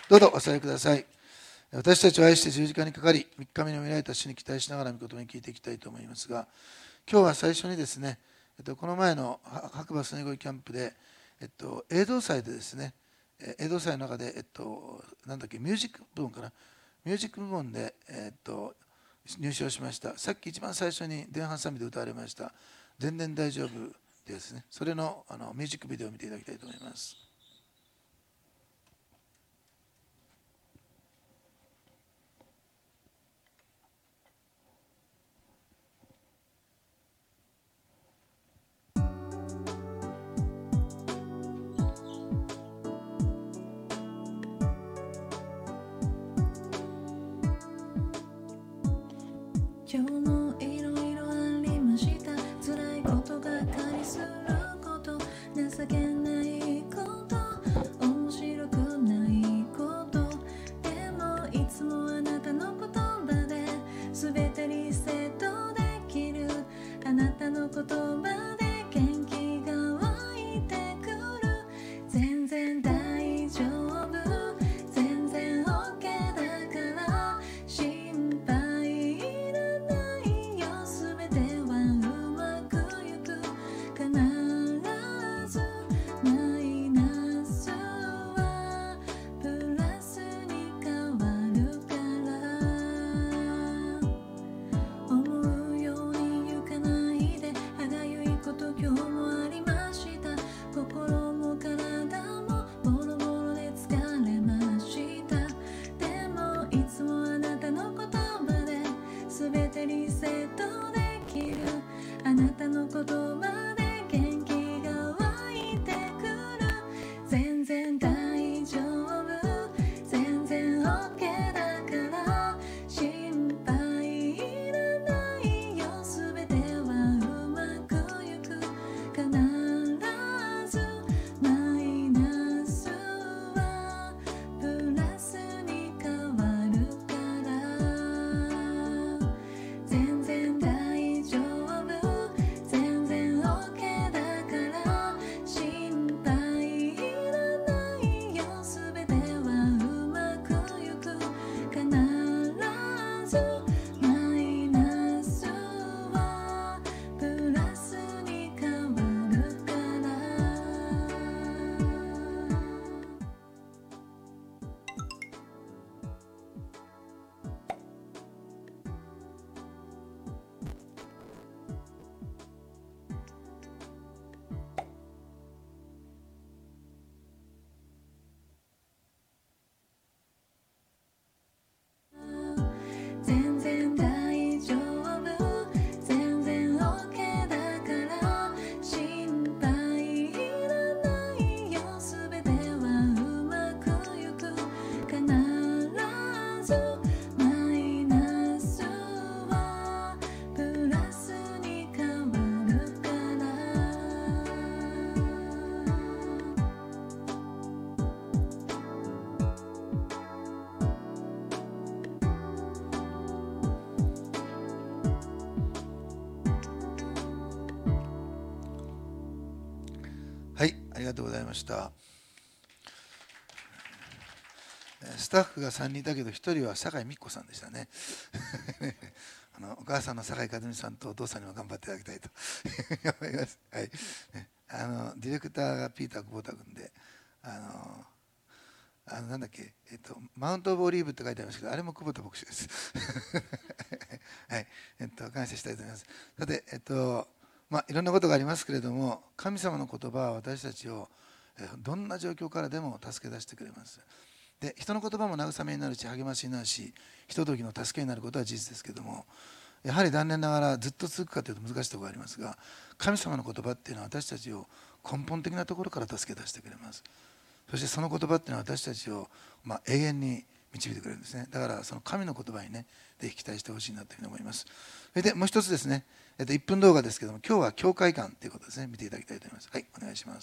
どうぞお座りください。私たちを愛して十字架にかかり、3日目に見られた主に期待しながら御言葉に聞いていきたいと思いますが、今日は最初にですね、この前の白馬sna越キャンプで、映像祭でですね、映像祭の中で、なんだっけ、ミュージック部門かな、ミュージック部門で、入賞しました。さっき一番最初に前半賛美で歌われました、全然大丈夫ですね、それのミュージックビデオを見ていただきたいと思います。 今日もいろいろありました。辛いことばかりすること、情けないこと、面白くないこと、でもいつもあなたの言葉で全てリセットできる。あなたの言葉で元気が湧いてくる。全然大丈夫、全然 OK だから心配いらないよ。全てはうまくいく。必ずマイナスはプラスに変わるから。思うように行かないで歯がゆいこと今日もありました。心も体もボロボロで疲れました。でもいつもあなたの言葉で全てリセットできる。あなたの言葉で元気が湧いてくる。全然大丈夫、全然 OK だから心配いらないよ。全てはうまくいく。必ずマイナスはプラスに変わるから。全然大丈夫、全然 OK だから心配いらないよ。全てはうまくいく。必ずマイナスはプラスに変わるから。全然大丈夫、全然 OK だから心配いらないよ。全てはうまくいく。必ずマイナスはプラスに変わるから。 はい、ありがとうございました。スタッフが3人いたけど、1人は酒井美子さんでしたね。お母さんの酒井和美さんとお父さんにも頑張っていただきたいと思います。はい、ディレクターがピーター久保田君で、なんだっけ、マウント・オブ・オリーブって書いてありますけど、あれも久保田牧師です。はい、感謝したいと思います。さて、いろんなことがありますけれども、神様の言葉は私たちをどんな状況からでも助け出してくれます。で、人の言葉も慰めになるし、励ましになるし、ひとときの助けになることは事実ですけれども、やはり残念ながらずっと続くかというと難しいところがありますが、神様の言葉っていうのは私たちを根本的なところから助け出してくれます。そしてその言葉っていうのは私たちを永遠に導いてくれるんですね。だからその神の言葉にね、ぜひ期待してほしいなというふうに思います。それでもう一つですね、1分動画ですけども、今日は教会観ということですね、見ていただきたいと思います。はい、お願いします。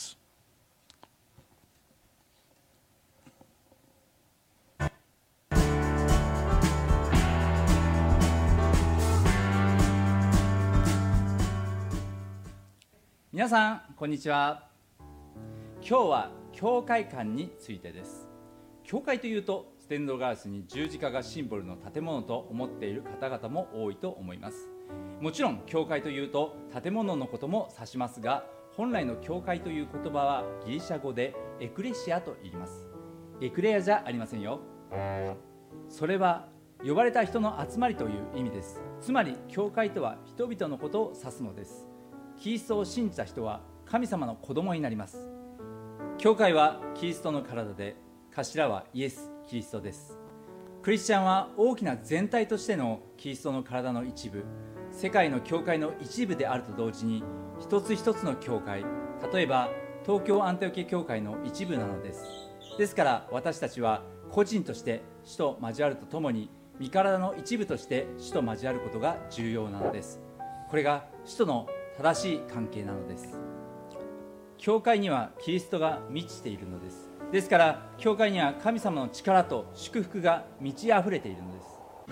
皆さんこんにちは。今日は教会観についてです。 教会というとステンドガラスに十字架がシンボルの建物と思っている方々も多いと思います。もちろん教会というと建物のことも指しますが、本来の教会という言葉はギリシャ語でエクレシアと言います。エクレアじゃありませんよ。それは呼ばれた人の集まりという意味です。つまり教会とは人々のことを指すのです。キリストを信じた人は神様の子供になります。教会はキリストの体で、頭はイエス・キリストです。クリスチャンは大きな全体としてのキリストの体の一部、世界の教会の一部であると同時に、一つ一つの教会、例えば東京アンテオケ教会の一部なのです。ですから私たちは個人として主と交わるとともに、身体の一部として主と交わることが重要なのです。これが主との正しい関係なのです。教会にはキリストが満ちているのです。ですから教会には神様の力と祝福が満ち溢れているのです。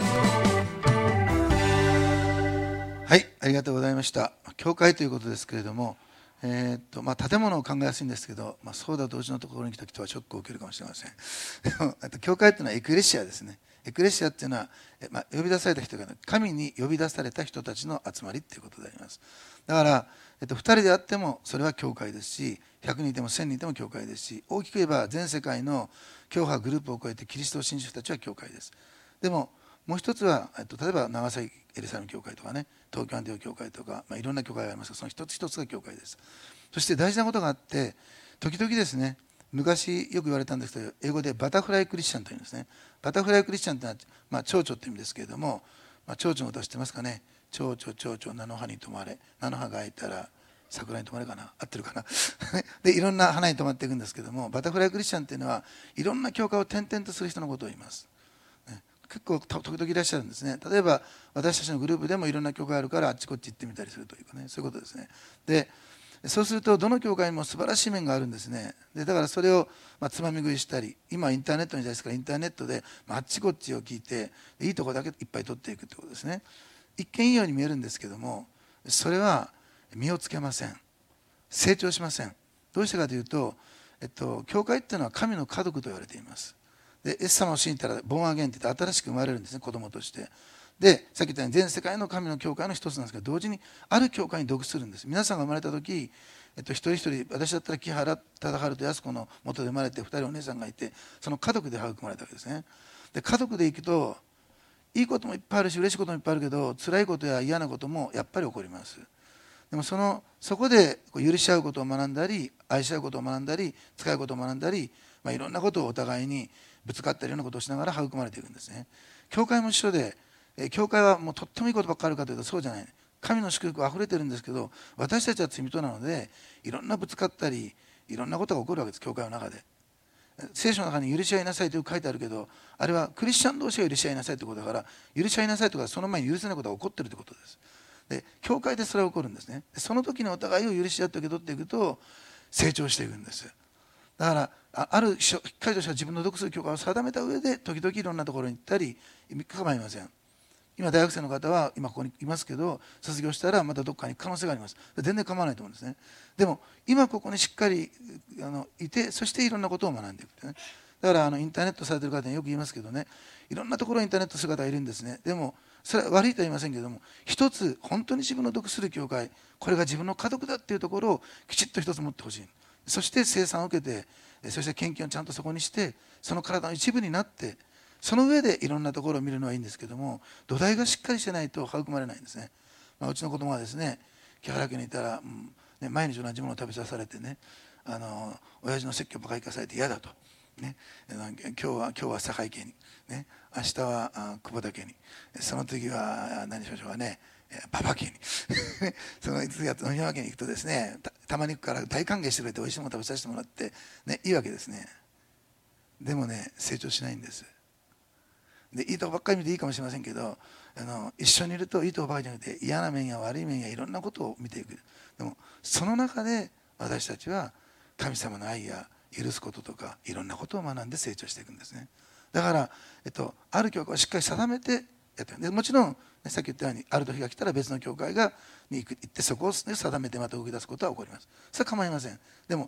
はい、ありがとうございました。教会ということですけれども、建物を考えやすいんですけど、そうだ同時のところに来た人はショックを受けるかもしれません。教会というのはエクレシアですね。エクレシアっていうのは、呼び出された人が、神に呼び出された人たちの集まりということであります。だから、2人であってもそれは教会ですし、100人いても1000人いても教会ですし、大きく言えば全世界の教派グループを超えてキリストを信じる人たちは教会です。でももう一つは、例えば長崎エルサレム教会とかね、東京アンテオ教会とか、いろんな教会がありますが、その一つ一つが教会です。そして大事なことがあって、時々ですね、昔よく言われたんですけど、英語でバタフライクリスチャンというんですね。バタフライクリスチャンというのは、蝶々という意味ですけれども、蝶々の歌知ってますかね。蝶々蝶々菜の葉に止まれ、菜の葉が開いたら桜に止まれかな、合ってるかなでいろんな花に止まっていくんですけども、バタフライクリスチャンっていうのはいろんな教会を転々とする人のことを言います。結構時々いらっしゃるんですね。例えば私たちのグループでもいろんな教会あるからあっちこっち行ってみたりするというかね、そういうことですね。でそうするとどの教会にも素晴らしい面があるんですね。でだからそれをつまみ食いしたり、今インターネットの時代ですからインターネットであっちこっちを聞いていいところだけいっぱい取っていくということですね。一見いいように見えるんですけども、それは実をつけません。成長しません。どうしてかというと、教会っていうのは神の家族と言われています。でイエス様を信じたらボーンアゲンって言って新しく生まれるんですね、子供として。でさっき言ったように全世界の神の教会の一つなんですけど、同時にある教会に属するんです。皆さんが生まれた時、一人一人、私だったら木原忠治と安子の元で生まれて2人お姉さんがいて、その家族で育まれたわけですね。で家族でいくといいこともいっぱいあるし嬉しいこともいっぱいあるけど、辛いことや嫌なこともやっぱり起こります。でもそこで許し合うことを学んだり、愛し合うことを学んだり、使うことを学んだり、いろんなことをお互いにぶつかったりようなことをしながら育まれていくんですね。教会も一緒で、教会はもうとってもいいことばっかりあるかというとそうじゃない。神の祝福はあふれてるんですけど、私たちは罪人なのでいろんなぶつかったりいろんなことが起こるわけです。教会の中で聖書の中に許し合いなさいと書いてあるけど、あれはクリスチャン同士が許し合いなさいということだから、許し合いなさいとかその前に許せないことが起こっているということです。で教会でそれが起こるんですね。その時にお互いを許し合って受け取っていくと成長していくんです。だからあるしっかりとした自分の属する教会を定めた上で時々いろんなところに行ったり構いません。今大学生の方は今ここにいますけど、卒業したらまたどっかに行く可能性があります。全然構わないと思うんですね。でも今ここにしっかりいて、そしていろんなことを学んでいくってね。だからインターネットされてる方によく言いますけどね、いろんなところにインターネットする方がいるんですね。でもそれは悪いとは言いませんけれども、一つ本当に自分の属する教会、これが自分の家族だっていうところをきちっと一つ持ってほしい。そして生産を受けて、そして献金をちゃんとそこにして、その体の一部になって、その上でいろんなところを見るのはいいんですけども、土台がしっかりしてないと育まれないんですね。うちの子供はですね、木原家にいたら、毎日同じものを食べさされてね、親父の説教ばかり聞かされて嫌だと、ね、今日は堺家に、ね、明日は久保田家に、その次は何しましょうかね、パパ家にその次は野山家に行くとですね、たまに行くから大歓迎してくれておいしいもの食べさせてもらって、ね、いいわけですね。でもね、成長しないんです。でいいとこばっかり見ていいかもしれませんけど、一緒にいるといいとこばかりじゃなくて嫌な面や悪い面やいろんなことを見ていく。でもその中で私たちは神様の愛や許すこととかいろんなことを学んで成長していくんですね。だから、ある教会をしっかり定めてやってる。でもちろん、さっき言ったようにある時が来たら別の教会に行ってそこを定めてまた動き出すことは起こります。それは構いません。でも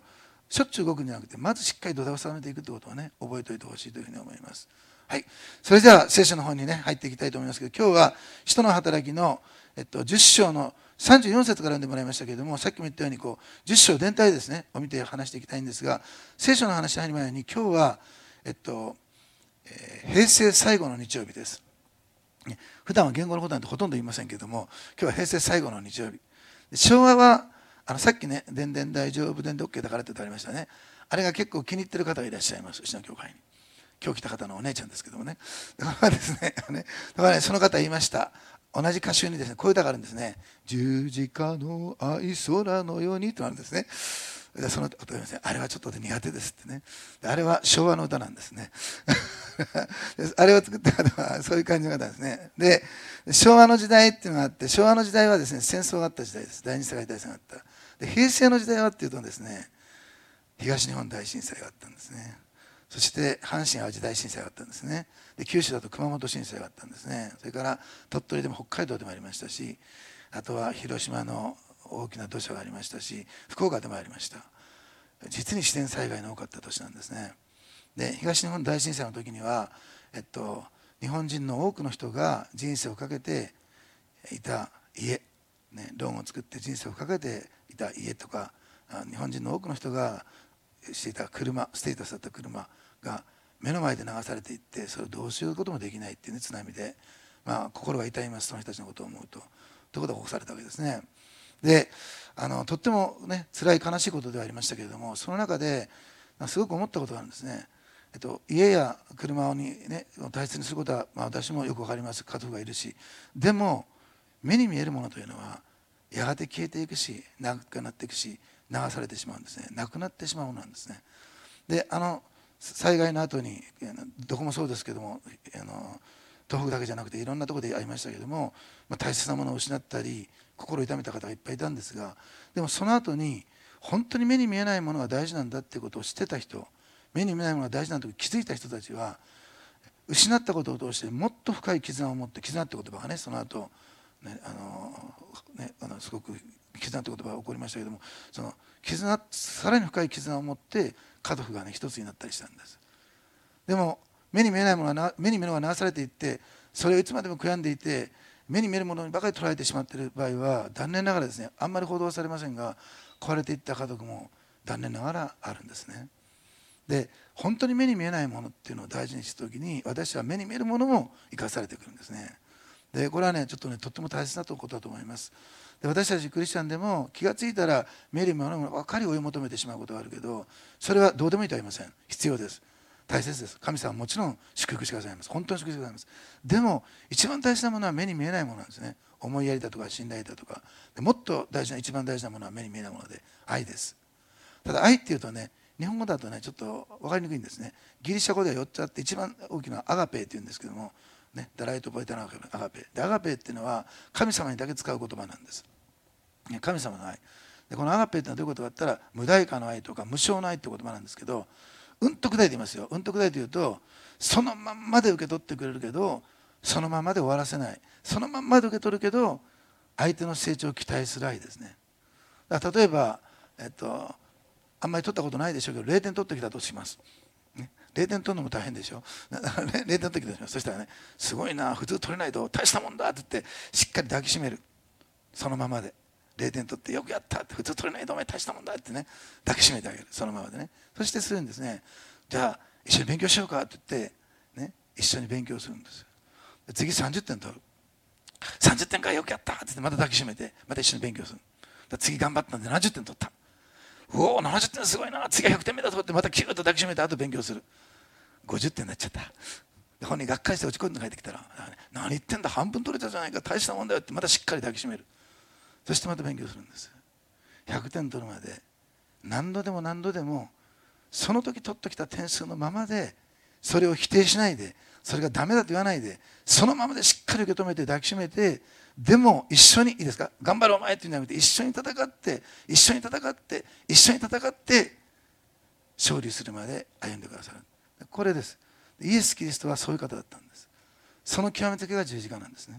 しょっちゅう動くんじゃなくて、まずしっかり土台を定めていくということをね、覚えておいてほしいというふうに思います。はい、それでは聖書の方にね入っていきたいと思いますけど、今日は使徒の働きの、10章の34節から読んでもらいましたけれども、さっきも言ったように10章全体ですねを見て話していきたいんですが、聖書の話に入る前に今日は、平成最後の日曜日です。普段は言語のことなんてほとんど言いませんけれども、今日は平成最後の日曜日。昭和はさっきね、伝々大丈夫伝で OK だからって言ってありましたね。あれが結構気に入ってる方がいらっしゃいます、うちの教会に。今日来た方のお姉ちゃんですけどもね。だからですね、その方言いました。同じ歌集にですね、こういう歌があるんですね。十字架の愛空のようにとあるんですね。その歌を言いますね。あれはちょっと苦手ですってね。あれは昭和の歌なんですね。あれを作った方はそういう感じの方ですね。で、昭和の時代っていうのがあって、昭和の時代はですね、戦争があった時代です。第二次世界大戦があった。で、平成の時代はっていうとですね、東日本大震災があったんですね。そして阪神・淡路大震災があったんですね。で、九州だと熊本震災があったんですね。それから鳥取でも北海道でもありましたし、あとは広島の大きな土砂がありましたし、福岡でもありました。実に自然災害の多かった年なんですね。で、東日本大震災の時には、日本人の多くの人が人生をかけていた家、ね、ローンを作って人生をかけていた家とか、日本人の多くの人がしていた車、ステータスだった車が目の前で流されていって、それをどうしようこともできないっていうね、津波で、心が痛みます、その人たちのことを思うと。ということが起こされたわけですね。で、とってもね、辛い悲しいことではありましたけれども、その中ですごく思ったことがあるんですね。家や車にね、大切にすることは、私もよく分かります。家族がいるし。でも、目に見えるものというのは、やがて消えていくし、長くなっていくし、流されてしまうんですね。なくなってしまうものなんですね。で、災害の後に、どこもそうですけども、東北だけじゃなくていろんなところでありましたけども、大切なものを失ったり心を痛めた方がいっぱいいたんですが、でもその後に本当に目に見えないものが大事なんだっていうことを知ってた人、目に見えないものが大事なんだと気づいた人たちは、失ったことを通してもっと深い絆を持って、絆って言葉がね、その後ね、すごく絆って言葉が起こりましたけども、その絆、さらに深い絆を持って家族がね一つになったりしたんです。でも目に見えないものが目に見えるものが流されていって、それをいつまでも悔やんでいて、目に見えるものにばかり捉えてしまっている場合は、残念ながらですね、あんまり報道されませんが、壊れていった家族も残念ながらあるんですね。で、本当に目に見えないものっていうのを大事にしたときに、私は目に見えるものも生かされてくるんですね。で、これはね、ちょっとね、とっても大切なことだと思います。で、私たちクリスチャンでも気がついたら見えるものばかり追い求めてしまうことがあるけど、それはどうでもいいとは言いません。必要です。大切です。神様はもちろん祝福してくださいます。本当に祝福してくださいます。でも一番大事なものは目に見えないものなんですね。思いやりだとか信頼だとか。でもっと大事な、一番大事なものは目に見えないもので、愛です。ただ愛っていうとね、日本語だとねちょっと分かりにくいんですね。ギリシャ語では4つあって、一番大きなアガペっていうんですけどもね、ダライトポエタナアガペで、アガペっていうのは神様にだけ使う言葉なんです。神様の愛で、このアガペっていうのはどういうことかって言ったら、無代価の愛とか無償の愛って言葉なんですけど、うんと砕いて言いますよ。うんと砕いて言うと、そのまんまで受け取ってくれるけど、そのままで終わらせない。そのまんまで受け取るけど、相手の成長を期待する愛ですね。だから例えば、あんまり取ったことないでしょうけど、0点取ってきたとします。ね、0点取るのも大変でしょ。だからね、0点取ってきたとします。そしたらね、すごいな、普通取れないと大したもんだって言って、しっかり抱きしめる。そのままで。0点取ってよくやったって、普通取れないとお前大したもんだってね、抱きしめてあげる。そのままでね。そしてするんですね。じゃあ一緒に勉強しようかって言って、ね、一緒に勉強するんです。次30点取る。30点かよくやったって言ってまた抱きしめて、また一緒に勉強する。次頑張ったんで70点取った。おお、70点すごいな、次は100点目だと思ってまたキューッと抱きしめて、あと勉強する。50点になっちゃった。本人がっかりして落ち込んで帰ってきたら、何言ってんだ、半分取れたじゃないか、大したもんだよってまたしっかり抱きしめる。そしてまた勉強するんです。100点取るまで何度でも何度でも、その時取ってきた点数のままで、それを否定しないで、それがダメだと言わないで、そのままでしっかり受け止めて抱きしめて、でも一緒に、いいですか、頑張ろうお前っていうんじゃなくて、一緒に戦って、一緒に戦って、一緒に戦って勝利するまで歩んでくださる。これです。イエス・キリストはそういう方だったんです。その極めつけが十字架なんですね。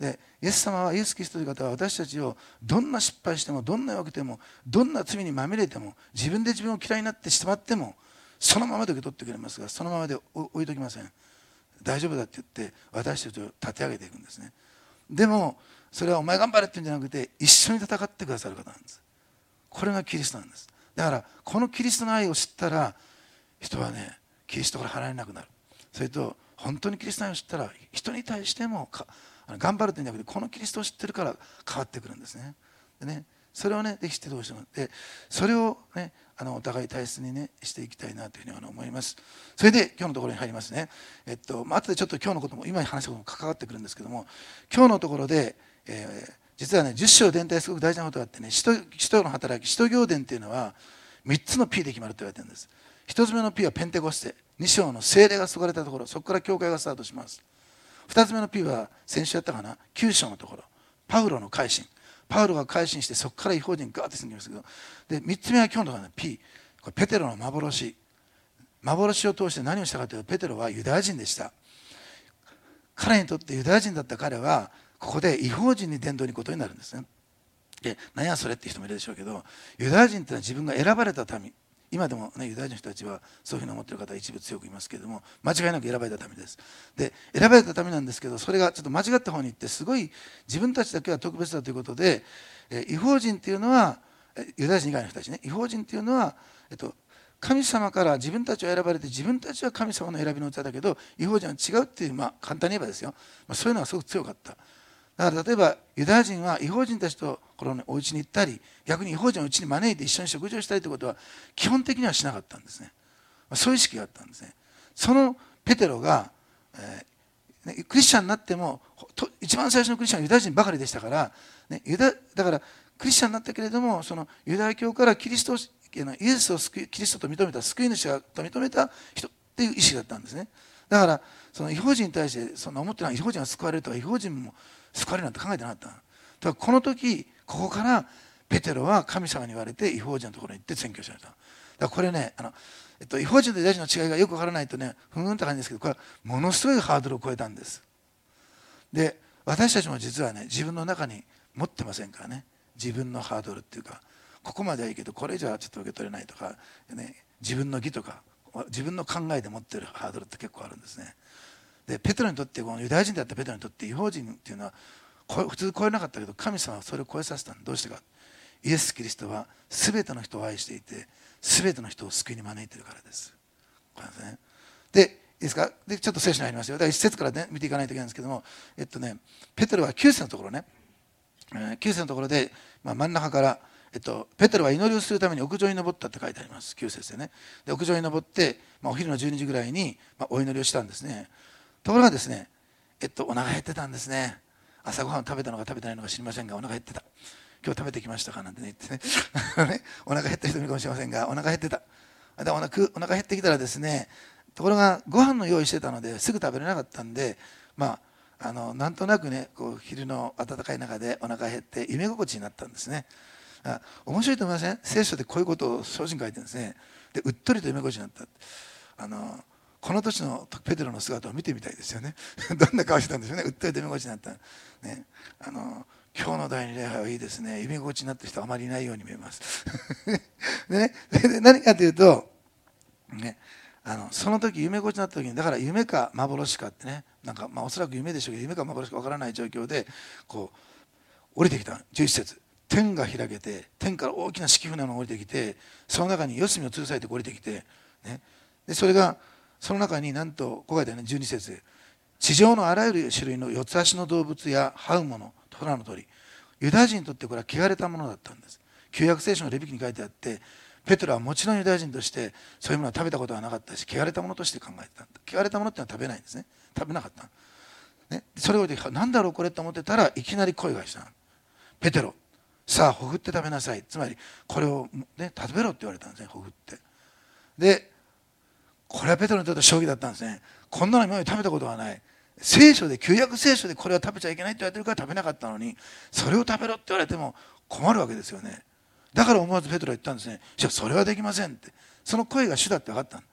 でイエス様はイエス・キリストという方は私たちをどんな失敗してもどんな弱くてもどんな罪にまみれても自分で自分を嫌いになってしまってもそのままで受け取ってくれますが、そのままで置いときません。大丈夫だって言って私たちを立て上げていくんですね。でもそれはお前頑張れって言うんじゃなくて一緒に戦ってくださる方なんです。これがキリストなんです。だからこのキリストの愛を知ったら人はねキリストから離れなくなる。それと本当にキリストの愛を知ったら人に対しても頑張るというんじゃなくてこのキリストを知ってるから変わってくるんですね。でねそれをねぜひ知ってどうしてもでそれをねお互い大切にねしていきたいなというふうに思います。それで今日のところに入りますね。後でちょっと今日のことも今に話したことも関わってくるんですけども、今日のところで、実はね10章伝体すごく大事なことがあってね、使徒の働き使徒行伝っていうのは3つの P で決まると言われてるんです。1つ目の P はペンテコステ、2章の聖霊が注がれたところ、そこから教会がスタートします。2つ目の P は先週やったかな、9章のところ、パウロの改心、パウロが改心してそこから異邦人にガーッと進んできますけど、で3つ目は今日のところの P、これペテロの幻を通して何をしたかというと、ペテロはユダヤ人でした。彼にとってユダヤ人だった彼はここで異邦人に伝道に行くことになるんですね。で何やそれって人もいるでしょうけど、ユダヤ人というのは自分が選ばれた民、今でも、ね、ユダヤ人の人たちはそういうふうに思っている方は一部強くいますけれども、間違いなく選ばれた民です。で選ばれた民なんですけど、それがちょっと間違った方に行ってすごい自分たちだけは特別だということで、異邦人っていうのはユダヤ人以外の人たちね、異邦人っていうのは、神様から自分たちを選ばれて自分たちは神様の選びの器だけど異邦人は違うっていう、簡単に言えばですよ、そういうのがすごく強かった。だから例えばユダヤ人は異邦人たちとこのお家に行ったり、逆に異邦人を家に招いて一緒に食事をしたりということは基本的にはしなかったんですね。そういう意識があったんですね。そのペテロが、クリスチャンになっても一番最初のクリスチャンはユダヤ人ばかりでしたから、だからクリスチャンになったけれども、そのユダヤ教からイエスをキリストと認めた救い主だと認めた人っていう意識だったんですね。だからその異邦人に対してそんな思ってない、異邦人が救われるとか異邦人も救われるなんて考えてなかった。だからこの時ここからペテロは神様に言われて異邦人のところに行って宣教しました。だからこれね異邦人とユダヤ人の違いがよく分からないとねふんって感じですけど、これはものすごいハードルを超えたんです。で私たちも実はね自分の中に持ってませんからね、自分のハードルっていうか、ここまではいいけどこれ以上はちょっと受け取れないとか、自分の義とか自分の考えで持ってるハードルって結構あるんですね。でペテロにとって、このユダヤ人だったペテロにとって異邦人っていうのは普通超えなかったけど、神様はそれを超えさせたの。どうしてか、イエス・キリストは全ての人を愛していて全ての人を救いに招いているからです。これですね。でいいですか、でちょっと聖書に入りますよ。だから一節から、ね、見ていかないといけないんですけども、ペテロは9節のところね、9節のところで、真ん中からペテロは祈りをするために屋上に登ったって書いてあります。9節でね。で屋上に登って、お昼の12時ぐらいに、お祈りをしたんですね。ところがですね、お腹減ってたんですね。朝ごはんを食べたのか食べてないのか知りませんが、お腹減ってた。今日食べてきましたかなんて、ね、言ってねお腹減った人もいるかもしれませんが、お腹減ってた。でお腹減ってきたらですね、ところがご飯の用意してたのですぐ食べれなかったんで、なんとなくねこう昼の暖かい中でお腹減って夢心地になったんですね。面白いと思いません？聖書でこういうことを正直書いてるんですね。でうっとりと夢心地になった。この年のペテロの姿を見てみたいですよね。どんな顔してたんでしょうね。うっとりと夢心地になった、ね、今日の第二礼拝はいいですね。夢心地になった人はあまりいないように見えます。でね、何かというと、ね、その時夢心地になった時に、だから夢か幻かってね、おそらく夢でしょうけど夢か幻かわからない状況でこう降りてきた。11節、天が開けて天から大きな敷船が降りてきて、その中に四隅を吊るされて降りてきて、ね、でそれがその中になんとこう書いてあるね、12節で地上のあらゆる種類の四つ足の動物や這うもの、虎の鳥、ユダヤ人にとってこれは汚れたものだったんです。旧約聖書のレビ記に書いてあって、ペテロはもちろんユダヤ人としてそういうものは食べたことはなかったし、汚れたものとして考えてた。汚れたものってのは食べないんですね。食べなかった、ね、それを何だろうこれと思ってたらいきなり声がした。ペテロ、さあほふって食べなさい。つまりこれを、ね、食べろって言われたんですね。ほふって。でこれはペテロにとって衝撃だったんですね。こんなの今まで食べたことはない。聖書で、旧約聖書でこれは食べちゃいけないって言われてるから食べなかったのに、それを食べろって言われても困るわけですよね。だから思わずペテロは言ったんですね。じゃあそれはできませんって。その声が主だって分かった。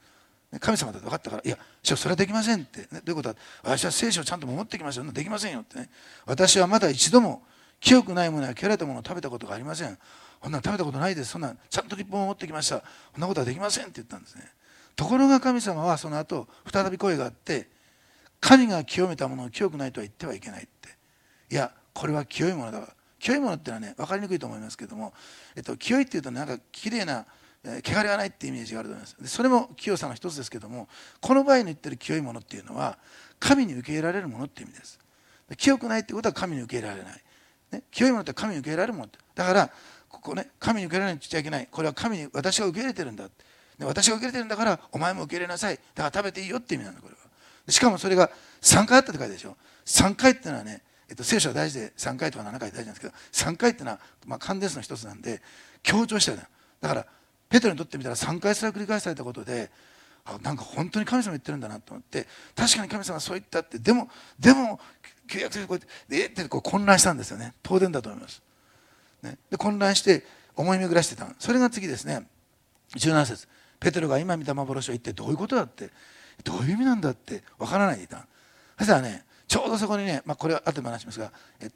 神様だと分かったから、いやそれはできませんって、ね、どういうことだ、私は聖書をちゃんと守ってきましたよ、できませんよってね、私はまだ一度も清くないものや汚れたものを食べたことがありません、そんなの食べたことないです、そんなちゃんと立法を守ってきました、そんなことはできませんって言ったんですね。ところが神様はその後再び声があって、神が清めたものを清くないとは言ってはいけないって、いやこれは清いものだから、清いものってのはね分かりにくいと思いますけども、清いっていうとなんかきれいな汚れがないっていうイメージがあると思います。でそれも清さの一つですけども、この場合に言ってる清いものっていうのは神に受け入れられるものっていう意味です。清くないってことは神に受け入れられない、ね、清いものって神に受け入れられるものだからここね、神に受け入れられないと言っちゃいけない、これは神に私が受け入れてるんだ、で私が受け入れてるんだからお前も受け入れなさい、だから食べていいよって意味なんだこれは。しかもそれが3回あったって書いてあるでしょ。3回っていうのはね、聖書は大事で3回とか7回大事なんですけど、3回っていうのは、カンデンスの一つなんで強調したよね。だからペテロにとってみたら3回すら繰り返されたことで、なんか本当に神様言ってるんだなと思って、確かに神様はそう言ったって、でも旧約聖書こうやってこう混乱したんですよね。当然だと思います、ね、で混乱して思い巡らしてた。それが次ですね、17節、ペテロが今見た幻を言ってどういうことだって、どういう意味なんだって分からないでいた。そしたらね、ちょうどそこにね、これは後で話しますが、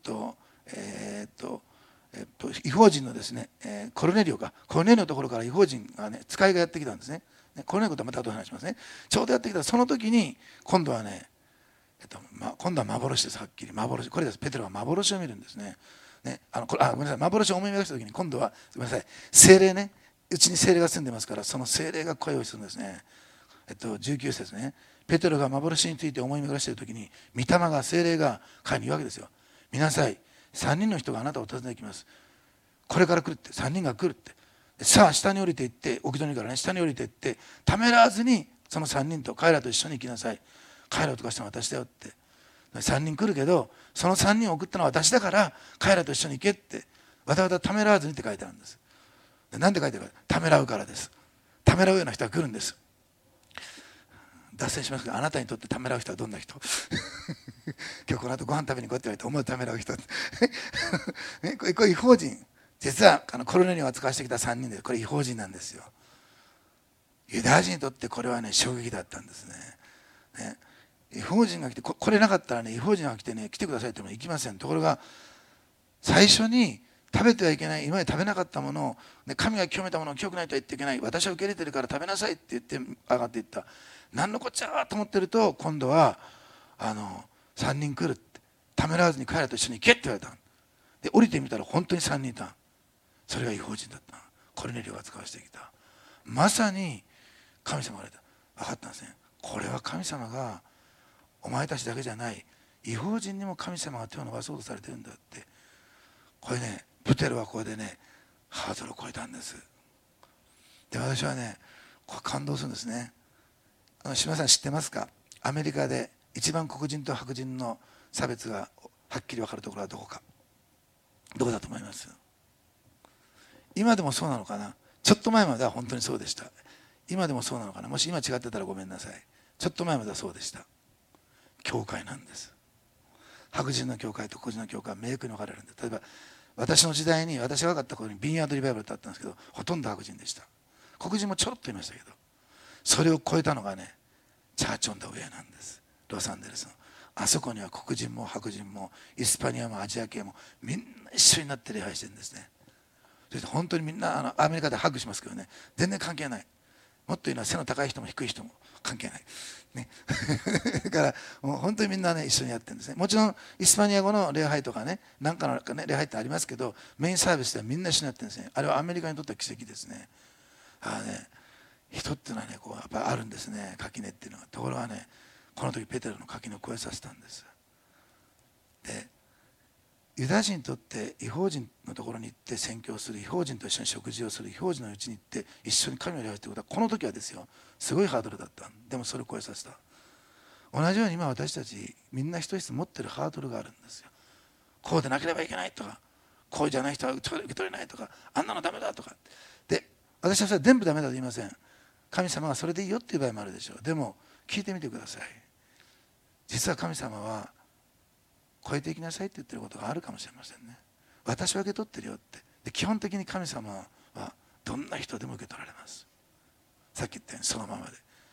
異邦人のですね、コルネリオのところから異邦人がね、使いがやってきたんですね。コルネリオのことはまた後で話しますね。ちょうどやってきたその時に今度はね、今度は幻です。はっきり幻、これです。ペテロは幻を見るんですね。ごめんなさい、幻を思い描いた時に今度はごめんなさい、聖霊ね、うちに聖霊が住んでますから、その聖霊が声をするんですね。19節ね、ペテロが幻について思い巡らしている時に御霊が、聖霊が彼に言うわけですよ。見なさい、3人の人があなたを訪ねてきます、これから来るって、3人が来るって、さあ下に降りていって、奥戸にからね、下に降りていってためらわずにその3人と彼らと一緒に行きなさい、彼らをとかしたのは私だよって、3人来るけどその3人を送ったのは私だから彼らと一緒に行けって、わたわたためらわずにって書いてあるんです。なんで書いてあるか、ためらうからです。ためらうような人が来るんです。脱線しますが、あなたにとってためらう人はどんな人今日この後ご飯食べに来いって言われて思うためらう人ね、これ異邦人、実はコロネに扱わせてきた3人で、これ異邦人なんですよ。ユダヤ人にとってこれはね衝撃だったんですね。異邦人が来て、これなかったらね、異邦人が来てね、来てくださいっても行きません。ところが最初に食べてはいけない、今まで食べなかったものを、神が清めたものを清くないとは言っていけない、私は受け入れてるから食べなさいって言って上がっていった。何のこっちゃと思ってると、今度は3人来るって、ためらわずに彼らと一緒に行けって言われた。で降りてみたら本当に3人いた。それが異邦人だった。コルネリオが使わせてきた。まさに神様が分かったんですね。これは神様がお前たちだけじゃない異邦人にも神様が手を伸ばそうとされてるんだって。これね、ペテロはこれでねハードルを超えたんです。で私はねこれ感動するんですね。島さん知ってますか、アメリカで一番黒人と白人の差別がはっきり分かるところはどこか、どこだと思います？今でもそうなのかな。ちょっと前までは本当にそうでした。今でもそうなのかな。もし今違ってたらごめんなさい。ちょっと前まではそうでした。教会なんです。白人の教会と黒人の教会は明確に分かれるんで、例えば私の時代に、私が分かった頃にビンヤードリバイバルってあったんですけど、ほとんど白人でした。黒人もちょろっといましたけど、それを超えたのがねチャーチオン・ダ・ウェイなんです。ロサンゼルスのあそこには黒人も白人もイスパニアもアジア系もみんな一緒になって礼拝してるんですね。そして本当にみんなアメリカでハグしますけどね、全然関係ない。もっと言うのは背の高い人も低い人も関係ない、ね、だからもう本当にみんなね一緒にやってるんですね。もちろんイスパニア語の礼拝とかね、なんかの、ね、礼拝ってありますけど、メインサービスではみんな一緒にやってるんですね。あれはアメリカにとっては奇跡ですね。人っていうのはねこうやっぱりあるんですね、垣根っていうのは。ところがね、この時ペテロの垣根を越えさせたんです。でユダヤ人にとって異邦人のところに行って宣教する、異邦人と一緒に食事をする、異邦人のうちに行って一緒に神を礼拝するということは、この時はですよすごいハードルだった。でもそれを超えさせた。同じように今私たちみんな一人一つ持ってるハードルがあるんですよ。こうでなければいけないとか、こうじゃない人は受け取れないとか、あんなのダメだとか。で私はそれは全部ダメだと言いません。神様がそれでいいよっていう場合もあるでしょう。でも聞いてみてください。実は神様は超えていきなさいって言ってることがあるかもしれませんね。私は受け取ってるよって。で基本的に神様はどんな人でも受け取られます。さっき言ったようにそのままで。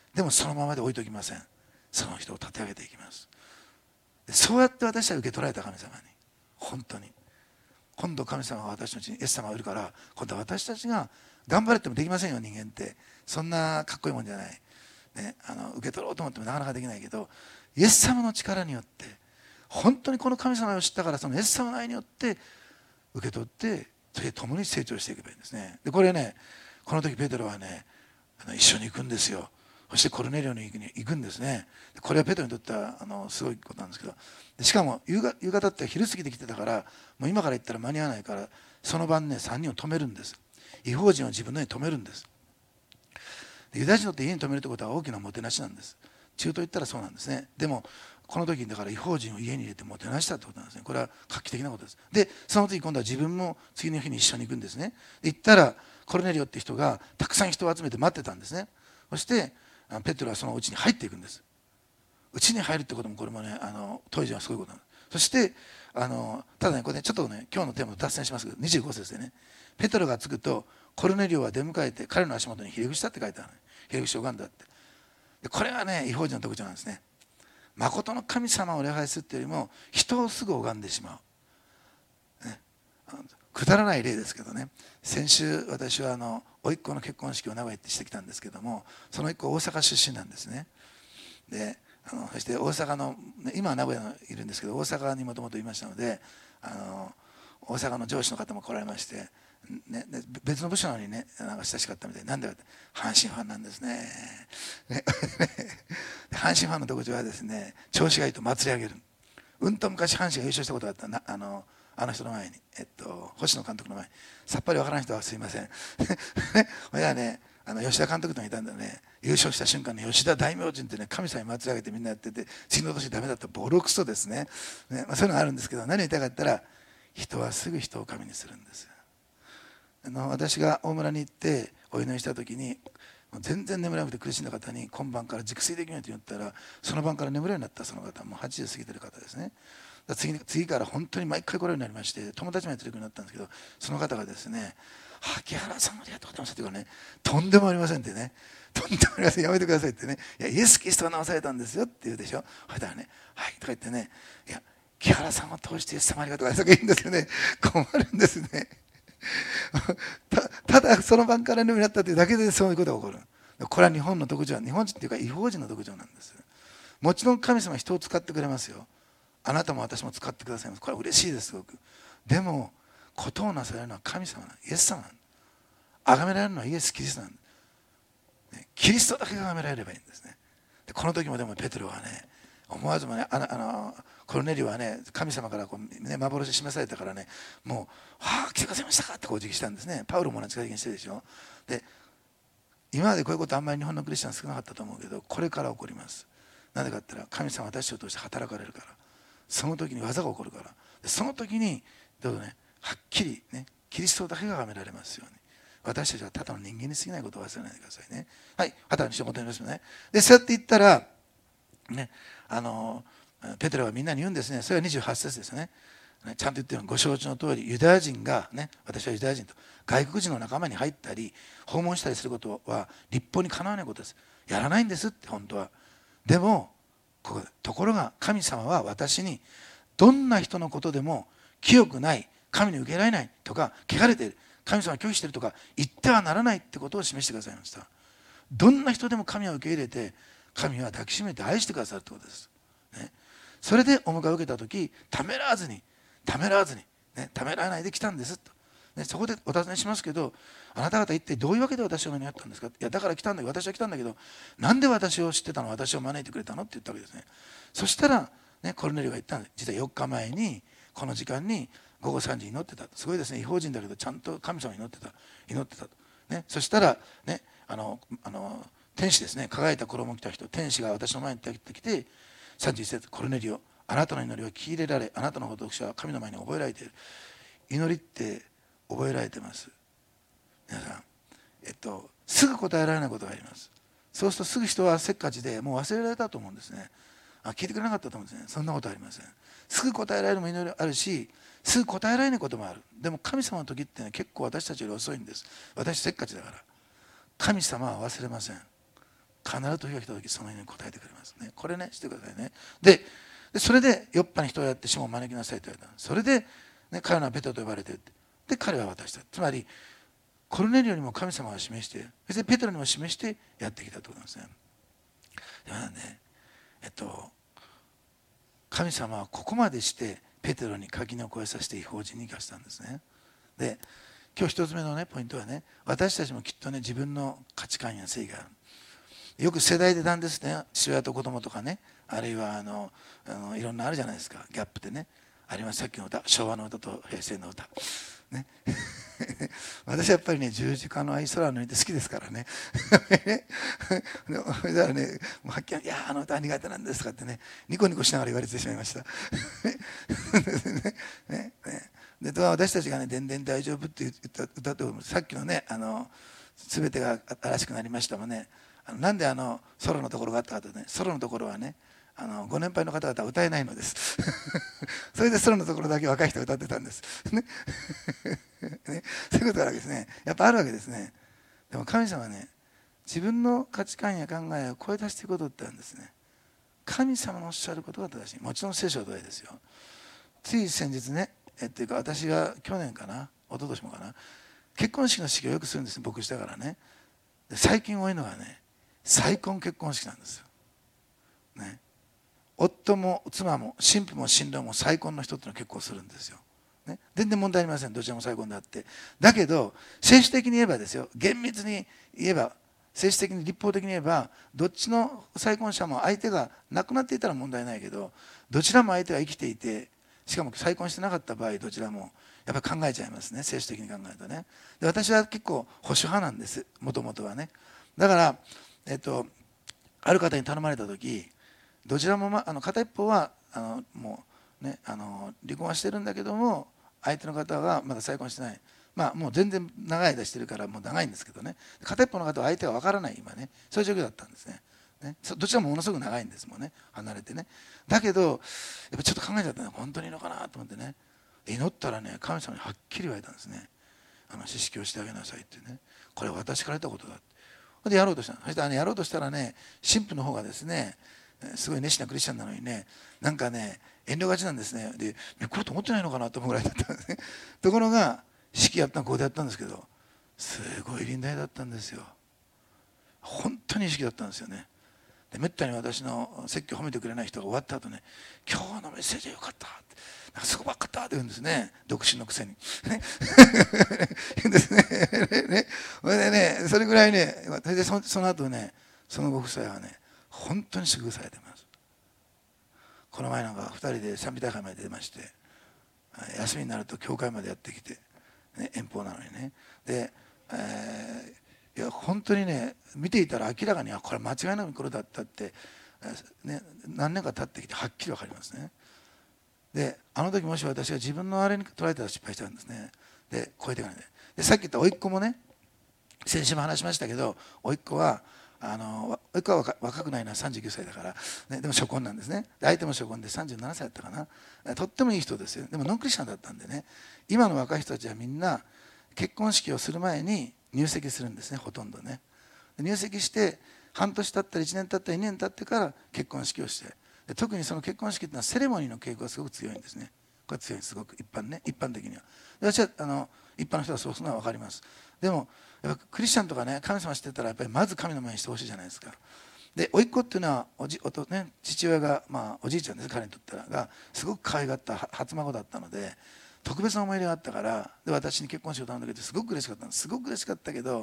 でもそのままで置いておきません。その人を立て上げていきます。でそうやって私は受け取られた神様に、本当に今度神様が私たちに、イエス様がいるから、今度は私たちが頑張れってもできませんよ。人間ってそんなかっこいいもんじゃない、ね、受け取ろうと思ってもなかなかできないけど、イエス様の力によって、本当にこの神様を知ったから、そのイエス様の愛によって受け取って、それで共に成長していけばいいんですね。でこれね、この時ペテロはね、一緒に行くんですよ。そしてコルネリオに行くんですね。これはペテロにとってはすごいことなんですけど、しかも夕方って昼過ぎてきてたから、もう今から行ったら間に合わないから、その晩ね3人を止めるんです。異邦人を自分の家に止めるんです。ユダヤ人にとって家に止めるってことは大きなもてなしなんです。中東行ったらそうなんですね。でもこの時にだから異邦人を家に入れてもてなしたってことなんですね。これは画期的なことです。でその時今度は自分も次の日に一緒に行くんですね。で行ったらコルネリオって人がたくさん人を集めて待ってたんですね。そしてペテロはそのうちに入っていくんです。うちに入るってこともこれもね当時はそういうことなんです。そしてただねこれねちょっとね今日のテーマと脱線しますけど、25節でね、ペテロが着くとコルネリオは出迎えて彼の足元にひれ伏したって書いてある。ひれ伏し拝んだって。でこれはね異邦人の特徴なんですね。誠の神様を礼拝するっていうよりも人をすぐ拝んでしまう、ね、くだらない例ですけどね、先週私は甥っ子の結婚式を名古屋行ってしてきたんですけども、その甥っ子は大阪出身なんですね。でそして大阪の今は名古屋にいるんですけど、大阪にもともといましたので大阪の上司の方も来られまして、ね、別の部署なのにねなんか親しかったみたい。なんでかって阪神ファンなんですね。阪神ファンの特徴はですね、調子がいいと祭り上げる。うんと昔阪神が優勝したことがあったあの人の前に、星野監督の前に、さっぱりわからない人はすいません。これはね吉田監督といたんだよね。優勝した瞬間に吉田大明神ってね神様に祭り上げてみんなやってて、次の年ダメだったらボロクソですね。そういうのがあるんですけど、何を言いたかったら、人はすぐ人を神にするんです。私が大村に行ってお祈りした時に、全然眠れなくて苦しんだ方に今晩から熟睡できないと言ったら、その晩から眠れるようになった。その方もう80過ぎてる方ですね。次から本当に毎回来れるようになりまして、友達もやってるようになったんですけど、その方がですね、木原さんありがとうございますって言うからね、とんでもありませんってね、とんでもありません、やめてくださいってね、いやイエス・キリストが治されたんですよって言うでしょ。そしたらね、はいとか言ってね、いや木原さんを通してイエス様ありがとうございますとか言うんですよね。困るんですね。ただその晩から眠りになったというだけでそういうことが起こる。これは日本の特徴、日本人っていうか異邦人の特徴なんです。もちろん神様は人を使ってくれますよ。あなたも私も使ってくださいます。これは嬉しいです、すごく。でも事をなされるのは神様なん、イエス様なん、崇められるのはイエス・キリストなん、キリストだけが崇められればいいんですね。でこの時もでもペテロはね、思わずもねコルネリオはね神様から幻示されたからね、もう「来てくださいましたか」ってお辞儀したんですね。パウロも同じ体験してるでしょ。で今までこういうことあんまり日本のクリスチャン少なかったと思うけど、これから起こります。なぜかって言ったら、神様は私を通して働かれるから、その時に技が起こるから、その時にどうぞね、はっきりねキリストだけが崇められますように、私たちはただの人間に過ぎないことを忘れないでくださいね。はい、旗にして戻りますよね。でそうやって言ったらね、ペテロはみんなに言うんですね。それは28節ですね。ちゃんと言ってるのご承知の通り、ユダヤ人がね、私はユダヤ人と外国人の仲間に入ったり訪問したりすることは立法にかなわないことです。やらないんですって本当は。でもところが神様は私にどんな人のことでも清くない、神に受けられないとか、汚れている、神様を拒否しているとか言ってはならないってことを示してくださいました。どんな人でも神を受け入れて、神は抱きしめて愛してくださるってことです、ね、それでお迎えを受けた時、ためらわずに、ためらわないで来たんですと、ね、そこでお尋ねしますけど、あなた方一体どういうわけで私を目に遭ったんですか。いやだから来たんだけど、私は来たんだけど、なんで私を知ってたの、私を招いてくれたのって言ったわけですね。そしたら、ね、コルネリオが言ったんです。実は4日前にこの時間に午後3時に祈ってた。すごいですね。異邦人だけどちゃんと神様に祈ってたと、ね、そしたらね、天使ですね、輝いた衣を着た人、天使が私の前にやってきて、31節、コルネリオ、あなたの祈りは聞き入れられ、あなたの読書は神の前に覚えられている。祈りって覚えられてます。皆さん、すぐ答えられないことがあります。そうするとすぐ人はせっかちでもう忘れられたと思うんですね。聞いてくれなかったと思うんですね。そんなことはありません。すぐ答えられるも祈りあるし、すぐ答えられないこともある。でも神様の時って、結構私たちより遅いんです。私せっかちだから。神様は忘れません。 必ず時が来た時そのように答えてくれますね。これねしてくださいね。でそれでヨッパに人をやってシモンを招きなさいと言われた。それで、ね、彼らはペテロと呼ばれている。で彼は渡した。つまりコルネリオにも神様が示して、そしてペテロにも示してやってきたということなんですね。でまだね神様はここまでしてペテロに垣根を越えさせて異邦人に生かしたんですね。で今日一つ目のねポイントはね、私たちもきっとね自分の価値観や正義がある。よく世代でなんですね、父親と子供とかね、あるいはいろんなあるじゃないですか、ギャップでねあります。さっきの歌、昭和の歌と平成の歌ね私はやっぱりね十字架の愛空の上で好きですからねだからねもうはっきり「いやあの歌は苦手なんです」とかってねニコニコしながら言われてしまいましたで私たちがね「でんでん大丈夫」って歌ってさっきのね全てが新しくなりましたもんね。なんでソロのところがあったかとね、ソロのところはねご年配の方々は歌えないのですそれでソロのところだけ若い人が歌ってたんですねね、そういうことがあるわけですね。やっぱあるわけですね。でも神様はね自分の価値観や考えを超え出していくことってあるんですね。神様のおっしゃることが正しい。もちろん聖書はどれですよ。つい先日ねっていうか私が去年かな一昨年もかな結婚式の式をよくするんです、牧師だからね。で最近多いのがね再婚結婚式なんですよ、ね、夫も妻も新婦も新郎も再婚の人との結婚するんですよ、ね、全然問題ありません。どちらも再婚であって、だけど聖書的に言えばですよ、厳密に言えば聖書的に立法的に言えばどっちの再婚者も相手が亡くなっていたら問題ないけど、どちらも相手が生きていてしかも再婚してなかった場合どちらもやっぱり考えちゃいますね、聖書的に考えるとね。で私は結構保守派なんです、もともとはね。だからある方に頼まれた時どちらも、片一方はもうね離婚はしてるんだけども相手の方はまだ再婚してない、もう全然長い間してるからもう長いんですけどね、片一方の方は相手が分からない今ね、そういう状況だったんですね。どちらもものすごく長いんですもんね、離れてね。だけどやっぱちょっと考えちゃったね、本当にいいのかなと思ってね、祈ったらね神様にはっきり言われたんですね。知識をしてあげなさいってね、これは私から言ったことだって。でやろうとしたの。そしてやろうとしたらね神父の方がですねすごい熱心なクリスチャンなのにねなんかね遠慮がちなんですね。でこうと思ってないのかなと思うぐらいだったんですね。ところが式やったのここでやったんですけどすごい臨大だったんですよ。本当にいい式だったんですよね。でめったに私の説教を褒めてくれない人が終わった後ね「今日のメッセージはよかった」って「なんかすごく分かった」って言うんですね、独身のくせに言うんですね。それでねそれぐらいね、その後ねそのご夫妻はね本当に祝福されてます。この前なんか2人で賛美大会まで出まして、休みになると教会までやってきて、ね、遠方なのにね。で、いや本当にね見ていたら明らかにこれ間違いなくこれだったって、ね、何年か経ってきてはっきり分かりますね。であの時もし私が自分のあれに捉えたら失敗したんですね。で超えていかないでさっき言った甥っ子もね先週も話しましたけど甥っ子は若くないのは39歳だから、ね、でも初婚なんですね。で相手も初婚で37歳だったかな。とってもいい人ですよ。でもノンクリスチャンだったんでね、今の若い人たちはみんな結婚式をする前に入籍するんですね、ほとんどね。入籍して半年経ったり1年経ったり2年経ってから結婚式をして、で特にその結婚式っていうのはセレモニーの傾向がすごく強いんですね。これ強い、すごく一般的には。で私は一般の人はそうするのは分かります。でもやっぱクリスチャンとかね神様知ってたらやっぱりまず神の前にしてほしいじゃないですか。で甥っ子っていうのは父親が、おじいちゃんです、彼にとったらがすごく可愛がった初孫だったので特別な思い入れがあったから、で私に結婚式を頼んでくれてすごく嬉しかったんです。すごく嬉しかったけど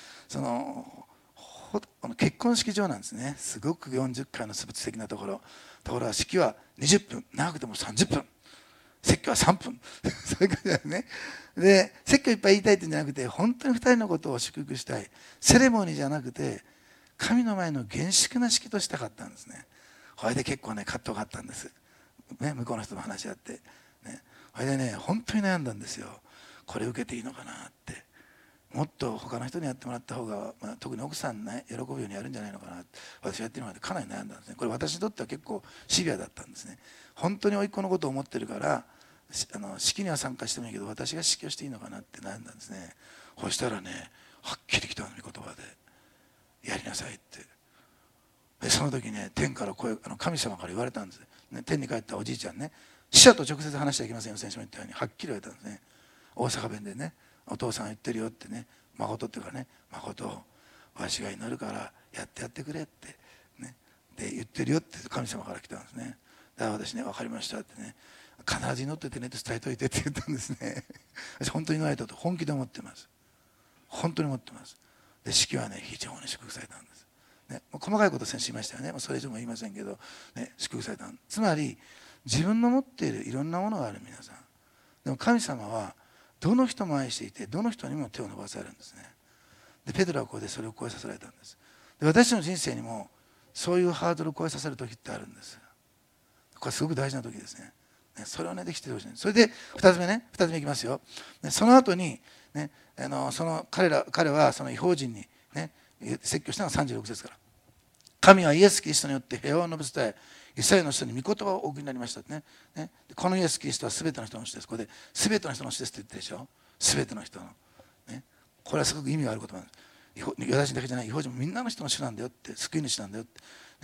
結婚式場なんですね。すごく40階の素敵なところは式は20分長くても30分説教は3分そういう感じだよね。で説教いっぱい言いたいってんじゃなくて本当に2人のことを祝福したい、セレモニーじゃなくて神の前の厳粛な式としたかったんですね。これで結構ね葛藤があったんです、ね、向こうの人と話し合って、ね、これでね本当に悩んだんですよ。これ受けていいのかなって、もっと他の人にやってもらった方が、特に奥さんね喜ぶようにやるんじゃないのかなって私はやってるのでかなり悩んだんですね。これ私にとっては結構シビアだったんですね。本当に甥っ子のことを思ってるから式には参加してもいいけど私が式をしていいのかなって悩んだんですね。そしたらねはっきりきたの御言葉でやりなさいって。 その時ね、天から神様から言われたんです、ね、天に帰ったおじいちゃんね、死者と直接話しちゃいけませんよ、先週も言ったようにはっきり言われたんですね。大阪弁でね、お父さん言ってるよってね、誠っていうかね、誠わしが祈るからやってくれって、ね、で言ってるよって神様から来たんですね。だから私ね、分かりましたってね、必ず祈っててねって伝えといてって言ったんですね。私本当に祈られたと本気で思ってます。本当に思ってます。で式はね、非常に祝福されたんです、ね、細かいこと先週言いましたよね。それ以上も言いませんけど、ね、祝福された。つまり自分の持っているいろんなものがある皆さん、でも神様はどの人も愛していて、どの人にも手を伸ばされるんですね。でペテロはここでそれを超えさせられたんです。で私の人生にもそういうハードルを超えさせる時ってあるんです。これすごく大事な時ですね。それをね、できてほしい。それで2つ目いきますよ。その後に、ね、彼はその異邦人に、ね、説教したのが36節から。神はイエス・キリストによって平和を述べ伝え、イスラエルの人に御言葉をお送りになりましたってね。このイエス・キリストは全ての人の主です。これで全ての人の主ですって言ってるでしょ。全ての人の、ね。これはすごく意味がある言葉なんです。ユダヤ人だけじゃない、異邦人もみんなの人の主なんだよって、救い主なんだよって、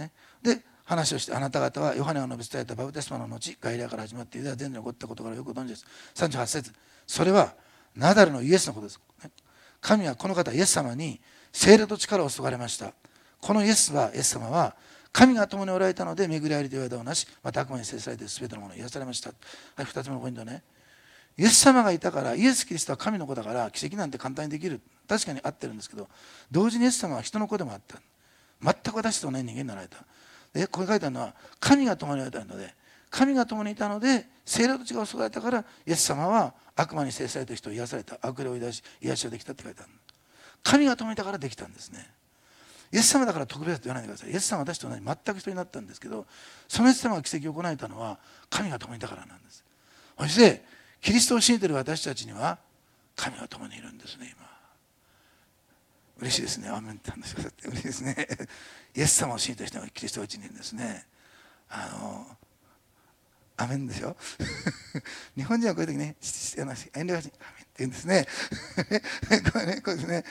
ね。で話をして、あなた方はヨハネが述べ伝えたバプテスマの後、ガリラヤから始まってユダヤ全土に起こったことからよくご存知です。38節、それはナダルのイエスのことです。神はこの方イエス様に聖霊と力を注がれました。このイエス様は神が共におられたので巡り合いという間をなし、また悪魔に制されて全てのものを癒されました。はい、2つ目のポイントね。イエス様がいたから、イエス・キリストは神の子だから奇跡なんて簡単にできる。確かに合ってるんですけど、同時にイエス様は人の子でもあった。全く私と同じ人間になられた。でこれ書いてあるのは神が共におられたので、神が共にいたので聖霊と力を注がれたから、イエス様は悪魔に制された人を癒された、悪霊を追い出し癒しをできたって書いてある。神が共にいたからできたんですね。イエス様だから特別だと言わないでください。イエス様は私と同じ全く人になったんですけど、そのイエス様が奇跡を行えたのは神が共にいたからなんです。そしてキリストを信じている私たちには神が共にいるんですね。今嬉しいですね。アーメンって話をされて嬉しいですね。イエス様を信じた人はキリストがうちにいるんですね。アメンでしょ。日本人はこういう時ね、遠慮がちにアメンって言うんですね。これですね。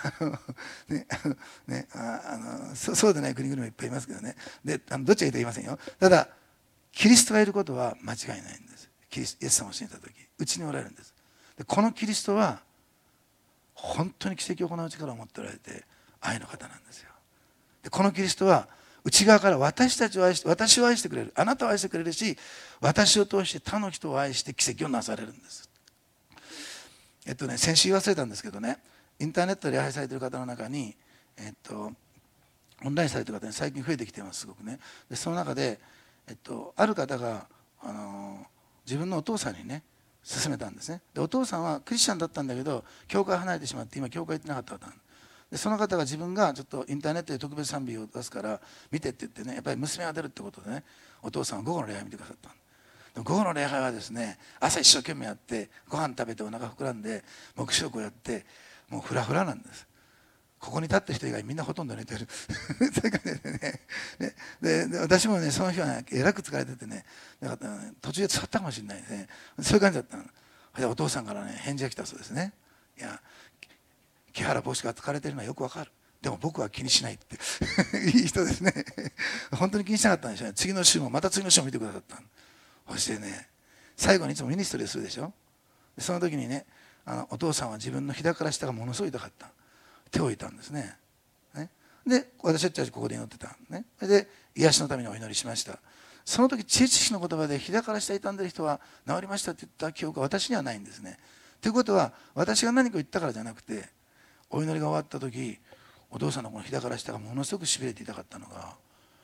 そうでない国々もいっぱいいますけどね。で、どっちがいいと言いませんよ。ただキリストがいることは間違いないんです。イエス様を信じた時、うちにおられるんです。でこのキリストは本当に奇跡を行う力を持っておられて愛の方なんですよ。でこのキリストは内側から私を愛してくれる、あなたを愛してくれるし、私を通して他の人を愛して奇跡をなされるんです。先週言い忘れたんですけどね、インターネットで礼拝されている方の中に、オンラインされている方に最近増えてきています、すごくね。でその中で、ある方が自分のお父さんにね勧めたんですね。でお父さんはクリスチャンだったんだけど教会離れてしまって今教会行ってなかった方なんで、その方が自分がちょっとインターネットで特別賛美を出すから見てって言ってね、やっぱり娘が出るってことでね、お父さんは午後の礼拝見てくださった。で午後の礼拝はですね、朝一生懸命やってご飯食べてお腹膨らんで黙示録をやってもうフラフラなんです。ここに立ってる人以外みんなほとんど寝てるそういう感じでね。で私もねその日はねえらく疲れててね、だからね途中で使ったかもしれないですね。そういう感じだったの。でお父さんからね返事が来たそうですね。いや木原牧師が疲れてるのはよくわかる、でも僕は気にしないっていい人ですね。本当に気にしなかったんでしょうね。次の週もまた次の週も見てくださったの。そしてね最後にいつもミニストリーするでしょ。でその時にねお父さんは自分の膝から下がものすごい痛かった。手を置いたんですね。で私たちここで祈ってたね。で癒しのためにお祈りしました。その時知識の言葉で膝から下痛んでる人は治りましたって言った記憶は私にはないんですね。ということは私が何か言ったからじゃなくて、お祈りが終わった時お父さんのこの膝から下がものすごくしびれて痛かったのが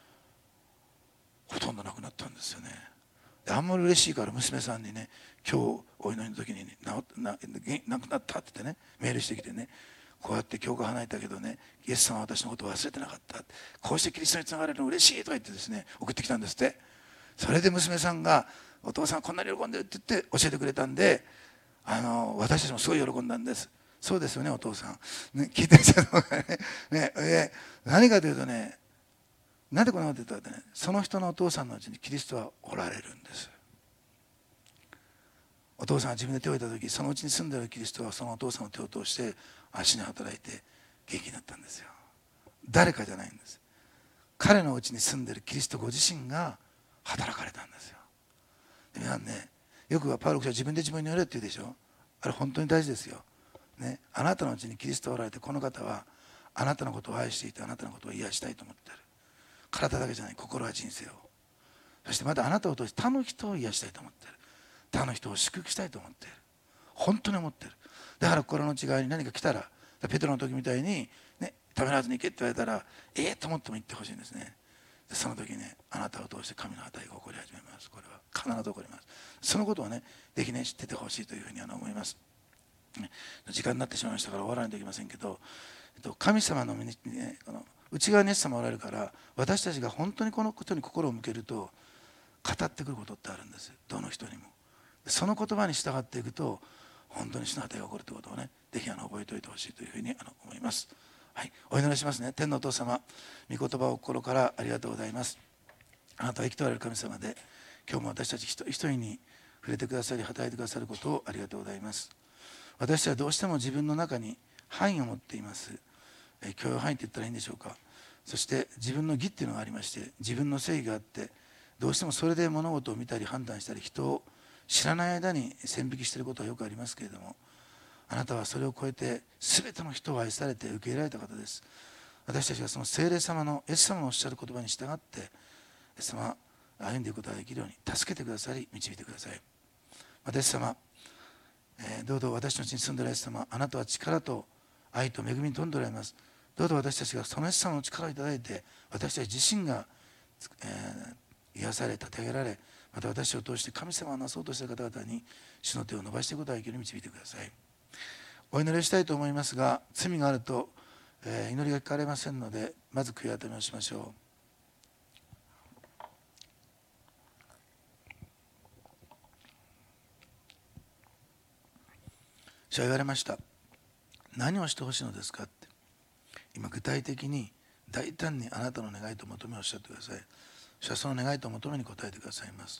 ほとんどなくなったんですよね。であんまり嬉しいから娘さんにね、今日お祈りの時に、ね、なくなったって言ってねメールしてきてね、こうやって教会離れたけどねイエス様は私のことを忘れてなかった、こうしてキリストにつながれるの嬉しいとか言ってですね送ってきたんですって。それで娘さんがお父さんこんなに喜んでるって言って教えてくれたんで、私たちもすごい喜んだんです。そうですよねお父さん、ね、聞いてる人がね何かというとね、なんでこんなこと言ったかってね、その人のお父さんのうちにキリストはおられるんです。お父さんが自分で手を置いた時、そのうちに住んでいるキリストはそのお父さんの手を通して足に働いて元気になったんですよ。誰かじゃないんです。 彼のうちに住んでいるキリストご自身が働かれたんですよ。で皆さんね、よくパウロは自分で自分に祈れって言うでしょ。あれ本当に大事ですよ、ね、あなたのうちにキリストがおられて、この方はあなたのことを愛していて、あなたのことを癒したいと思っている。体だけじゃない、心は人生を、そしてまたあなたを通して他の人を癒したいと思っている。他の人を祝福したいと思っている。本当に思っている。だから心の違いに何か来たら、ペテロの時みたいに、ね、ためらわずに行けって言われたら、と思っても言ってほしいんですね。でその時ね、あなたを通して神の働きが起こり始めます。これは必ず起こります。そのことをね、ぜひね、知っててほしいというふうに思います。時間になってしまいましたから終わらないといけませんけど、神様の身に、ね、この内側にイエス様がおられるから、私たちが本当にこのことに心を向けると語ってくることってあるんです。どの人にも。その言葉に従っていくと本当に主の働きが起こるということをね、ぜひ覚えておいてほしいというふうに思います。はい、お祈りしますね。天のお父様、御言葉を心からありがとうございます。あなたは生きとおられる神様で、今日も私たち一人一人に触れてくださり、働いてくださることをありがとうございます。私たちはどうしても自分の中に範囲を持っています。許容範囲って言ったらいいんでしょうか。そして自分の義っていうのがありまして、自分の正義があって、どうしてもそれで物事を見たり判断したり、人を知らない間に線引きしていることはよくありますけれども、あなたはそれを超えて全ての人を愛されて受け入れられた方です。私たちがその聖霊様のイエス様のおっしゃる言葉に従って、イエス様歩んでいくことができるように助けてくださり、導いてください。またイエス様、どうぞ私のうちに住んでいるイエス様、あなたは力と愛と恵みに富んでおられます。どうぞ私たちがそのイエス様の力をいただいて、私たち自身が、癒され、立て上げられ、また私を通して神様をなそうとしている方々に主の手を伸ばしていくことができるように導いてください。お祈りをしたいと思いますが、罪があると、祈りが聞かれませんので、まず悔い改めをしましょう。主は言われました。何をしてほしいのですかって。今具体的に大胆にあなたの願いと求めをおっしゃってください。主はその願いと求めに応えてくださいます。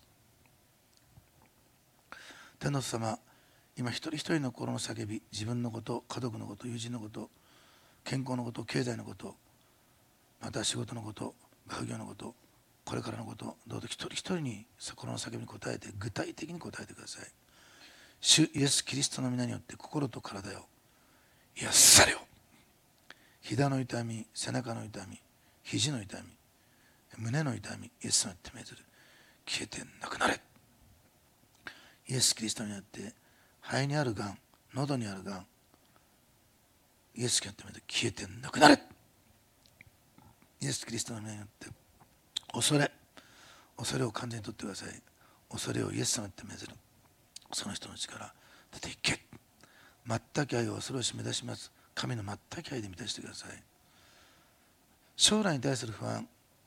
天の父様、今一人一人の心の叫び、自分のこと、家族のこと、友人のこと、健康のこと、経済のこと、また仕事のこと、学業のこと、これからのこと、どうぞ一人一人に心の叫びに応えて、具体的に応えてください。主イエス・キリストの皆によって心と体を癒されよ。膝の痛み、背中の痛み、肘の痛み、胸の痛み、イエスの手めずる消えてなくなれ。イエス・キリストによって肺にあるがん、喉にあるがん、イエス・キリストによって消えてなくなれ。イエス・キリストの皆によって恐れを完全に取ってください。恐れをイエス様に手めずるその人の力出ていけ。全く愛を恐れを締め出します。神の全く愛で満たしてください。将来に対する不安、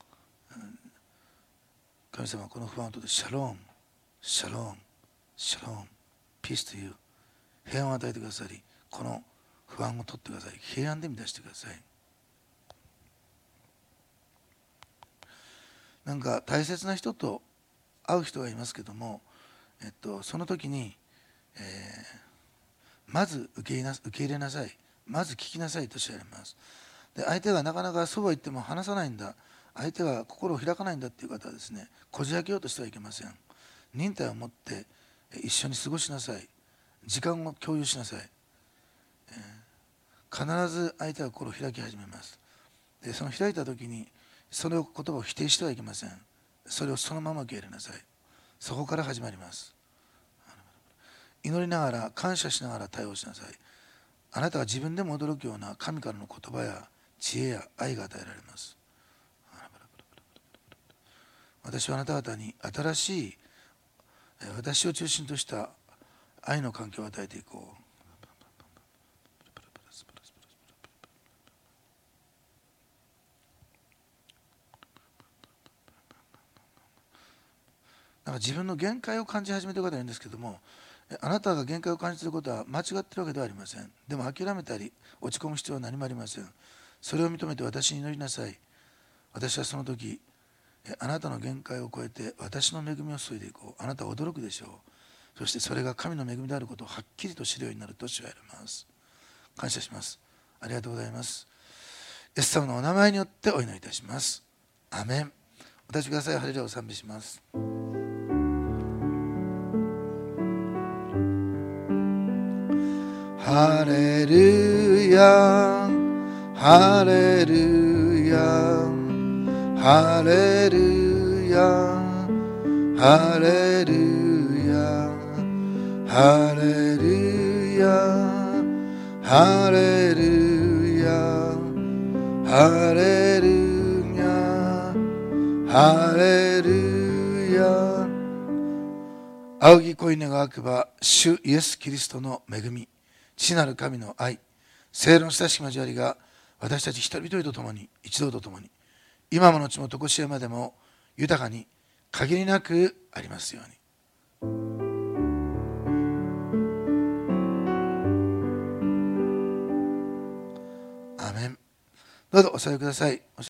神様はこの不安を取ってシャローン、シャローン、シャローン、ピースという平安を与えてくださり、この不安を取ってください。平安で満たしてください。なんか大切な人と会う人がいますけども、その時に、まず受け入れなさい、まず聞きなさいとおっしゃいます。で相手がなかなかそうは言っても話さないんだ、相手が心を開かないんだっていう方はですね、こじ開けようとしてはいけません。忍耐を持って一緒に過ごしなさい。時間を共有しなさい。必ず相手は心を開き始めます。でその開いた時にその言葉を否定してはいけません。それをそのまま受け入れなさい。そこから始まります。祈りながら感謝しながら対応しなさい。あなたが自分でも驚くような神からの言葉や知恵や愛が与えられます。私はあなた方に新しい私を中心とした愛の環境を与えていこう。なんか自分の限界を感じ始めている方がいるんですけども、あなたが限界を感じていることは間違っているわけではありません。でも諦めたり落ち込む必要は何もありません。それを認めて私に祈りなさい。私はその時あなたの限界を超えて私の恵みを注いでいこう。あなたは驚くでしょう。そしてそれが神の恵みであることをはっきりと知るようになると主は言われます。感謝します。ありがとうございます。イエス様のお名前によってお祈りいたします。 アメン。お立ちください。ハレルヤを賛美します。ハレルヤハレルヤハレルヤハレルヤハレルヤハレルヤハレルヤハレルヤ。仰ぎ恋願わくば主イエス・キリストの恵み、父なる神の愛、聖霊の親しき交わりが私たち一人一人と共に、一同と共に、今も後も常しえまでも豊かに限りなくありますように。アメン。どうぞお座りください。